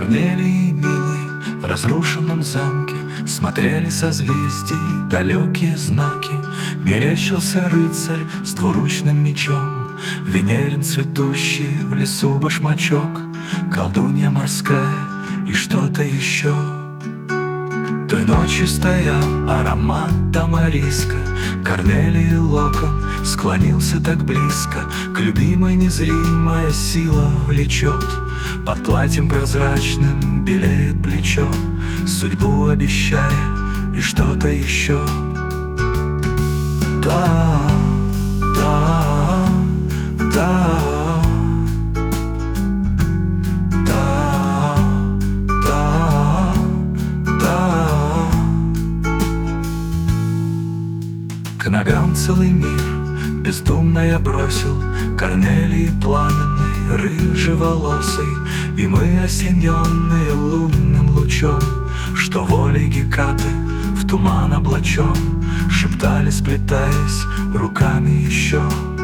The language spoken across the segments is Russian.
Корнелий милый в разрушенном замке смотрели созвездий далекие знаки. Мерещился рыцарь с двуручным мечом, Венерин цветущий в лесу башмачок, колдунья морская и что-то еще. Той ночью стоял аромат тамариска, Корнелий локон склонился так близко, к любимой незримая сила влечет. Под платьем прозрачным белеет плечо, судьбу обещая и что-то еще. Да, да, да, да, да, да. К ногам целый мир бездумно я бросил, Корнелий пламенный, рыжеволосый, и мы, осененные лунным лучом, что волей Гекаты в туман облачен, шептали, сплетаясь руками еще.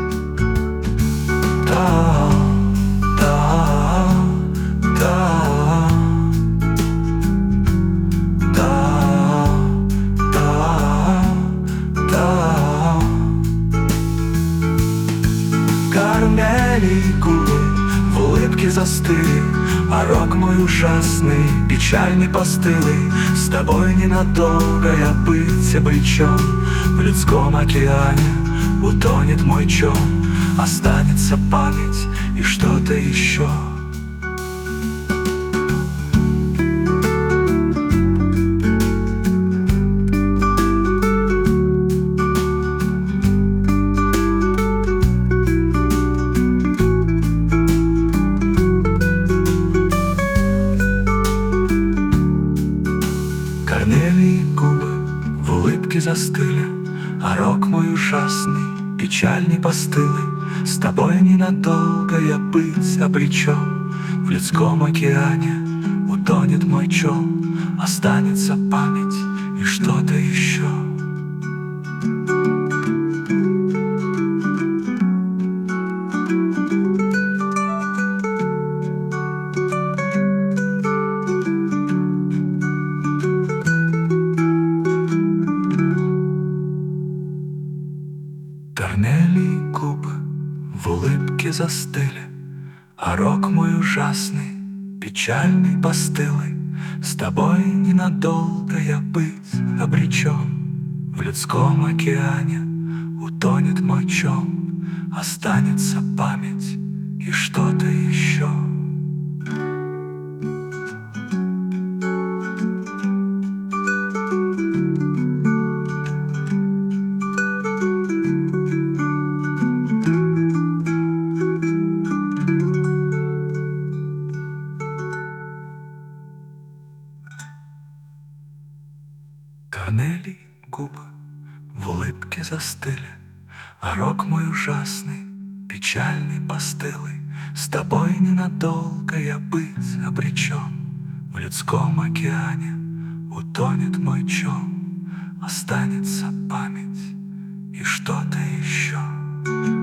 Да, да, да, да, да, да. Корнелий губы в улыбке застыли, а рок мой ужасный, печальный, постылый. С тобой ненадолго я быть обречен, в людском океане утонет мой чом, останется память и что-то еще. Корнелий губы в улыбке застыли, а рок мой ужасный, печальный, постылый. С тобой ненадолго я быть обречен, в людском океане утонет мой чом, останется память и что-то еще. Корнелий губы в улыбке застыли, а рок мой ужасный, печальный, постылый. С тобой ненадолго я быть обречен, в людском океане утонет мой чом, останется память и что-то еще. Корнелий губы в улыбке застыли, а рок мой ужасный, печальный, постылый. С тобой ненадолго я быть обречен, в людском океане утонет мой чом, останется память и что-то еще.